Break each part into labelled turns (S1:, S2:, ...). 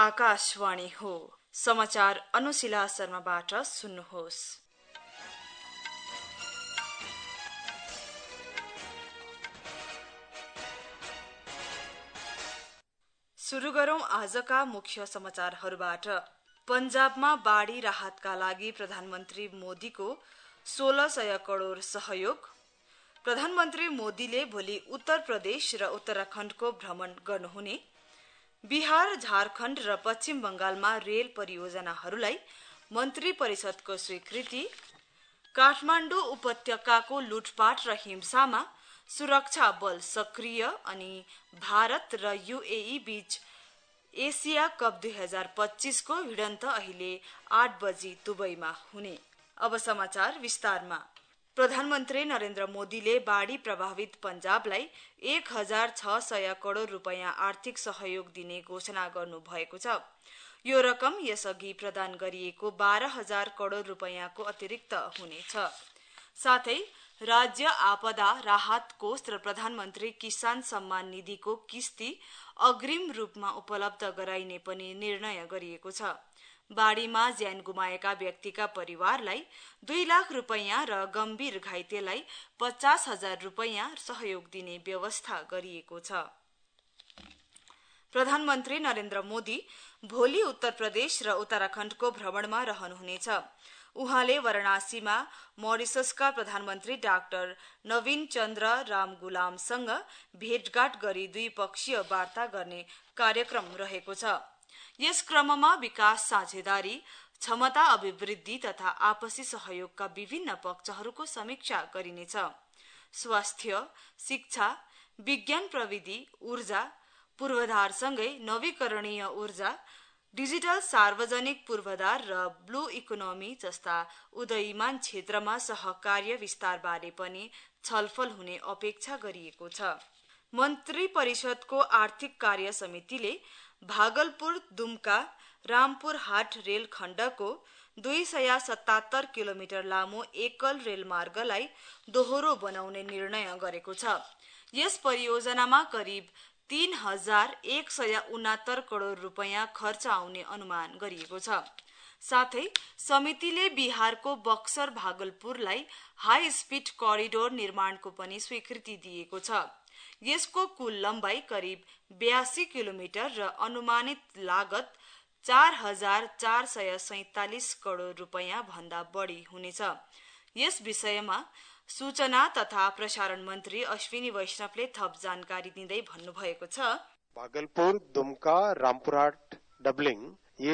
S1: आकाशवाणी हो। समाचार अनुशिला शर्माबाट सुन्नुहोस्। सुरु गरौं आजका मुख्य समाचारहरूबाट। पञ्जाबमा बाढ़ी राहतका लागि प्रधानमन्त्री मोदीको 1600 करोड़ सहयोग। प्रधानमन्त्री मोदीले भोलि उत्तर प्रदेश र उत्तराखण्डको भ्रमण गर्नुहुने। बिहार, झारखण्ड र पश्चिम बंगालमा रेल परियोजनाहरूलाई मन्त्री परिषदको स्वीकृति। काठमाडौँ उपत्यकाको लुटपाट र हिंसामा सुरक्षा बल सक्रिय अनि भारत र यूएई बीच एशिया कप 2025 को भिडन्त अहिले 8 बजी दुबईमा हुने। अब समाचार विस्तारमा। प्रधानमन्त्री नरेन्द्र मोदीले बाढ़ी प्रभावित पञ्जाबलाई 1600 करोड़ रुपैयाँ आर्थिक सहयोग दिने घोषणा गर्नु भएको छ। यो रकम यसअघि प्रदान गरिएको 12,000 करोड़ रुपैयाँको अतिरिक्त हुनेछ। साथै राज्य आपदा राहत कोष र प्रधानमन्त्री किसान सम्मान निधिको किस्ती अग्रिम रूपमा उपलब्ध गराइने पनि निर्णय गरिएको छ। बाढ़ीमा ज्यान गुमाएका व्यक्तिका परिवारलाई 2 लाख रुपैयाँ र गम्भीर घाइतेलाई 50,000 रुपैयाँ सहयोग दिने व्यवस्था गरिएको छ। प्रधानमन्त्री नरेन्द्र मोदी भोलि उत्तर प्रदेश र उत्तराखण्डको भ्रमणमा रहनुहुनेछ। उहाँले वाराणसीमा मरिससका प्रधानमन्त्री डाक्टर नवीन चन्द्र रामगुलामसँग भेटघाट गरी द्विपक्षीय वार्ता गर्ने कार्यक्रम रहेको छ। यस क्रममा विकास साझेदारी, क्षमता अभिवृद्धि तथा आपसी सहयोगका विभिन्न पक्षहरूको समीक्षा गरिनेछ। स्वास्थ्य, शिक्षा, विज्ञान प्रविधि, ऊर्जा, पूर्वाधारसँगै नवीकरणीय ऊर्जा, डिजिटल सार्वजनिक पूर्वाधार र ब्लू इकोनोमी जस्ता उदयमान क्षेत्रमा सहकार्य विस्तारबारे पनि छलफल हुने अपेक्षा गरिएको छ। मन्त्री परिषदको आर्थिक कार्य समितिले भागलपुर दुम्का रामपुरहाट रेल खण्डको 277 किलोमिटर लामो एकल रेलमार्गलाई दोहोरो बनाउने निर्णय गरेको छ। यस परियोजनामा करिब 3,169 करोड़ रुपैयाँ खर्च आउने अनुमान गरिएको छ। साथै समितिले बिहारको बक्सर भागलपुरलाई हाई स्पीड करिडोर निर्माणको पनि स्वीकृति दिएको छ। यसको कुल लम्बाई करिब 82 किलोमिटर र अनुमानित लागत 4,447 करोड़ रुपैयाँ भन्दा बढी हुनेछ। यस विषयमा सूचना तथा प्रसारण मन्त्री अश्विनी वैष्णवले थप जानकारी दिँदै भन्नुभएको छ,
S2: भागलपुर दुमका रामपुरहाट डबलिंग ये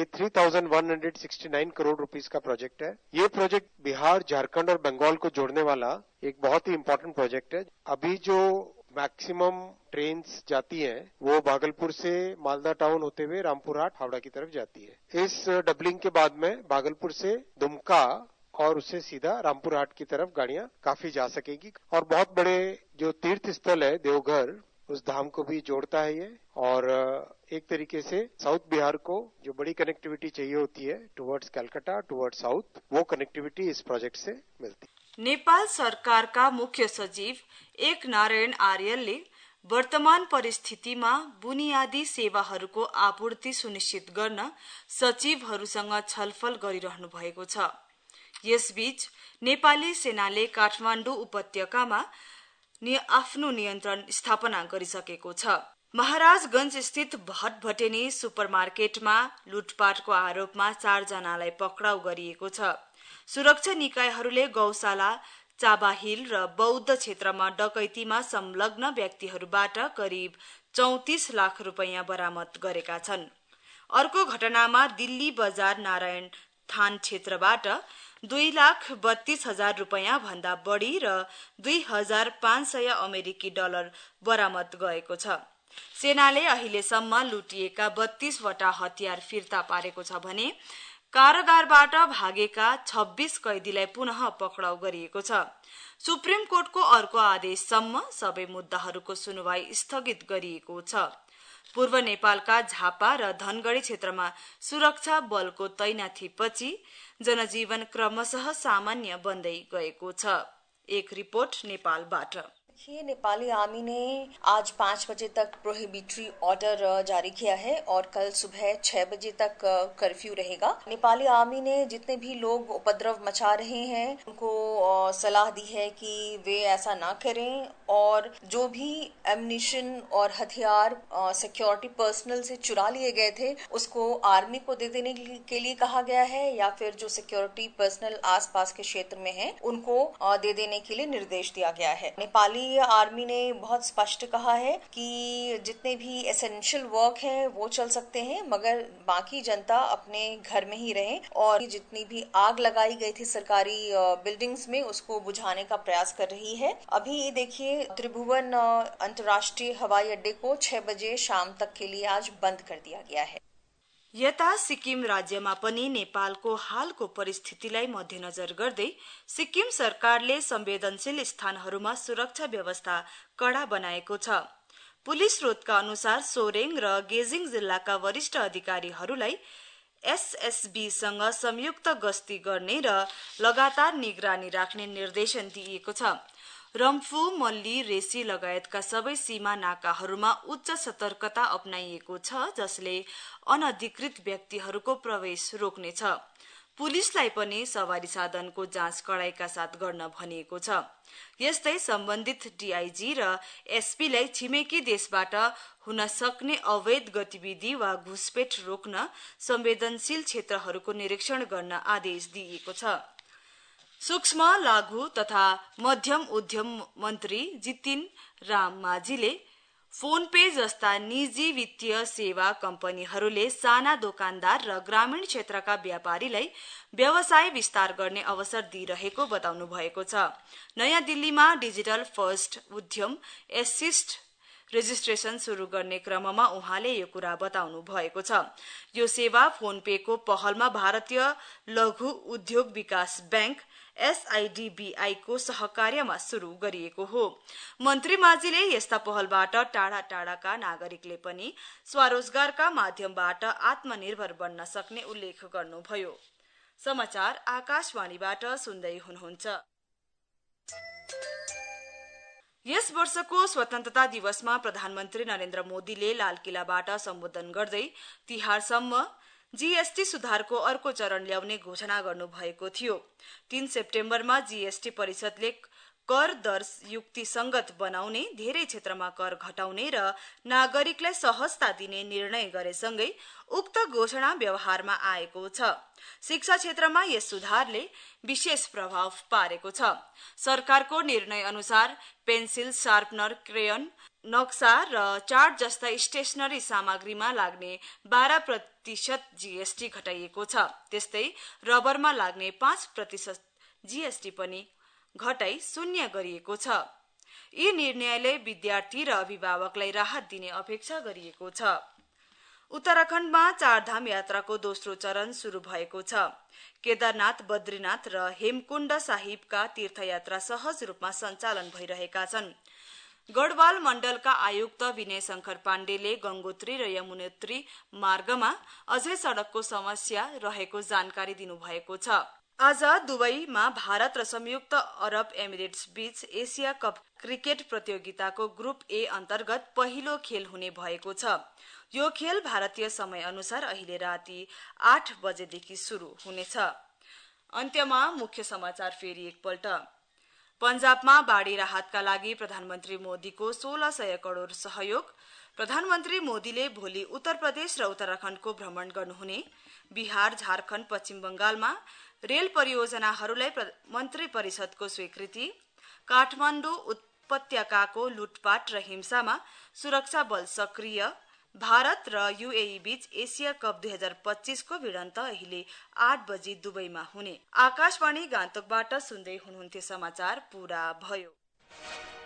S2: 3,169 करोड़ रुपीस का प्रोजेक्ट है। ये प्रोजेक्ट बिहार, झारखंड और बंगाल को जोड़ने वाला एक बहुत ही इम्पोर्टेंट प्रोजेक्ट है। अभी जो मैक्सिमम ट्रेन्स जाती हैं वो भागलपुर से मालदा टाउन होते हुए रामपुरहाट हावड़ा की तरफ जाती है। इस डबलिंग के बाद में भागलपुर से दुमका और उससे सीधा रामपुरहाट की तरफ गाड़ियां काफी जा सकेगी और बहुत बड़े जो तीर्थ स्थल है देवघर, उस धाम को भी जोड़ता है ये। और एक तरीके से साउथ बिहार को जो बड़ी कनेक्टिविटी चाहिए होती है टुवर्ड्स कलकत्ता, टुवर्ड्स साउथ, वो कनेक्टिविटी इस प्रोजेक्ट से मिलती है।
S1: नेपाल सरकारका मुख्य सचिव एक नारायण आर्यले वर्तमान परिस्थितिमा बुनियादी सेवाहरूको आपूर्ति सुनिश्चित गर्न सचिवहरूसँग छलफल गरिरहनु भएको छ। यसबीच नेपाली सेनाले काठमाडौँ उपत्यकामा आफ्नो नियन्त्रण स्थापना गरिसकेको छ। महाराजगंज स्थित भटभटेनी सुपरमार्केटमा लुटपाटको आरोपमा 4 जनालाई पक्राउ गरिएको छ। सुरक्षा निकायहरूले गौशाला, चाबाहिल र बौद्ध क्षेत्रमा डकैतीमा संलग्न व्यक्तिहरूबाट करिब 34 लाख रुपैयाँ बरामद गरेका छन्। अर्को घटनामा दिल्ली बजार नारायण थान क्षेत्रबाट 2,32,000 रुपैयाँ भन्दा बढी र 2,500 अमेरिकी डलर बरामद गएको छ। सेनाले अहिलेसम्म लुटिएका 32 वटा हतियार फिर्ता पारेको छ भने कारागारबाट भागेका 26 कैदीलाई पुनः पक्राउ गरिएको छ। सुप्रिम कोर्टको अर्को आदेशसम्म सबै मुद्दाहरूको सुनवाई स्थगित गरिएको छ। पूर्व नेपालका झापा र धनगढ़ी क्षेत्रमा सुरक्षा बलको तैनाथीपछि जनजीवन क्रमशः सामान्य बन्दै गएको छ। एक रिपोर्ट नेपालबाट।
S3: देखिए, नेपाली आर्मी ने आज 5 बजे तक प्रोहिबिटरी ऑर्डर जारी किया है और कल सुबह 6 बजे तक कर्फ्यू रहेगा। नेपाली आर्मी ने जितने भी लोग उपद्रव मचा रहे हैं उनको सलाह दी है कि वे ऐसा ना करें और जो भी एम्युनिशन और हथियार सिक्योरिटी पर्सनल से चुरा लिए गए थे उसको आर्मी को दे देने के लिए कहा गया है या फिर जो सिक्योरिटी पर्सनल आसपास के क्षेत्र में है उनको दे देने के लिए निर्देश दिया गया है। नेपाली आर्मी ने बहुत स्पष्ट कहा है कि जितने भी एसेंशियल वर्क है वो चल सकते हैं मगर बाकी जनता अपने घर में ही रहे और जितनी भी आग लगाई गई थी सरकारी बिल्डिंग्स में उसको बुझाने का प्रयास कर रही है। अभी देखिए, त्रिभुवन अंतर्राष्ट्रीय हवाई अड्डे को 6 बजे शाम तक के लिए आज बंद कर दिया गया है।
S1: यता सिक्किम राज्यमा पनि नेपालको हालको परिस्थितिलाई मध्यनजर गर्दै सिक्किम सरकारले संवेदनशील स्थानहरूमा सुरक्षा व्यवस्था कड़ा बनाएको छ। पुलिस स्रोतका अनुसार सोरेङ र गेजिङ जिल्लाका वरिष्ठ अधिकारीहरूलाई एसएसबीसँग संयुक्त गस्ती गर्ने र लगातार निगरानी राख्ने निर्देशन दिइएको छ। रम्फू, मल्ली, रेसी लगायतका सबै सीमा नाकाहरूमा उच्च सतर्कता अपनाइएको छ जसले अनधिकृत व्यक्तिहरूको प्रवेश रोक्नेछ। पुलिसलाई पनि सवारी साधनको जाँच कडाइका साथ गर्न भनिएको छ। यस्तै सम्बन्धित डीआईजी र एसपीलाई छिमेकी देशबाट हुन सक्ने अवैध गतिविधि वा घुसपेठ रोक्न संवेदनशील क्षेत्रहरूको निरीक्षण गर्न आदेश दिइएको छ। सूक्ष्म, लघु तथा मध्यम उद्यम मन्त्री जितिन राम माझीले फोन पे जस्ता निजी वित्तीय सेवा कम्पनीहरूले साना दोकानदार र ग्रामीण क्षेत्रका व्यापारीलाई व्यवसाय विस्तार गर्ने अवसर दिइरहेको बताउनु भएको छ। नयाँ दिल्लीमा डिजिटल फर्स्ट उद्यम एसिस्ट रेजिस्ट्रेशन शुरू गर्ने क्रममा उहाँले यो कुरा बताउनु भएको छ। यो सेवा फोन पे को पहलमा भारतीय लघु उद्योग विकास बैंक एसआईडीबीआई को सहकार्यमा शुरू गरिएको हो। मन्त्री माझीले यस्ता पहलबाट टाढा टाढाका नागरिकले पनि स्वरोजगारका माध्यमबाट आत्मनिर्भर बन्न सक्ने उल्लेख गर्नुभयो। समाचार आकाशवाणीबाट सुन्दै हुनुहुन्छ। यस वर्षको स्वतन्त्रता दिवसमा प्रधानमन्त्री नरेन्द्र मोदीले लालकिल्लाबाट सम्बोधन गर्दै तिहारसम्म जीएसटी सुधारको अर्को चरण ल्याउने घोषणा गर्नुभएको थियो। 3 सेप्टेम्बरमा जीएसटी परिषदले कर दर युक्तिसंगत बनाउने, धेरै क्षेत्रमा कर घटाउने र नागरिकलाई सहजता दिने निर्णय गरेसँगै उक्त घोषणा व्यवहारमा आएको छ। शिक्षा क्षेत्रमा यस सुधारले विशेष प्रभाव पारेको छ। सरकारको निर्णय अनुसार पेन्सिल, शार्पनर, क्रेयन, नक्सा र चार्ट जस्ता स्टेशनरी सामग्रीमा लाग्ने 12% जीएसटी घटाइएको छ। त्यस्तै रबरमा लाग्ने 5% जीएसटी पनि घटाई शून्य गरिएको छ। यी निर्णयले विद्यार्थी र अभिभावकलाई राहत दिने अपेक्षा गरिएको छ। उत्तराखण्डमा चारधाम यात्राको दोस्रो चरण शुरू भएको छ। केदारनाथ, बद्रीनाथ र हेमकुण्ड साहिबका तीर्थयात्रा सहज रूपमा सञ्चालन भइरहेका छन्। गढवाल मण्डलका आयुक्त विनय शंकर पाण्डेले गंगोत्री र यमुनोत्री मार्गमा अझै सड़कको समस्या रहेको जानकारी दिनुभएको छ। आज दुबईमा भारत र संयुक्त अरब एमिरेट्स बीच एशिया कप क्रिकेट प्रतियोगिताको ग्रुप ए अन्तर्गत पहिलो खेल हुने भएको छ। यो खेल भारतीय समय अनुसार अहिले राति 8 बजेदेखि शुरू हुनेछ। अन्त्यमा मुख्य समाचार फेरि एकपल्ट। पंजाबमा बाढ़ी राहतका लागि प्रधानमन्त्री मोदीको 1600 करोड़ सहयोग। प्रधानमन्त्री मोदीले भोलि उत्तर प्रदेश र उत्तराखण्डको भ्रमण गर्नुहुने। बिहार, झारखण्ड, पश्चिम बंगालमा रेल परियोजनाहरूलाई मन्त्री परिषदको स्वीकृति। काठमाडौँ उपत्यकाको लुटपाट र हिंसामा सुरक्षा बल सक्रिय। भारत र यूएई बीच एशिया कप 2025 को भिडन्त अहिले 8 बजी दुबईमा हुने। आकाशवाणी गान्तोकबाट सुन्दै हुनुहुन्थ्यो समाचार पूरा भयो।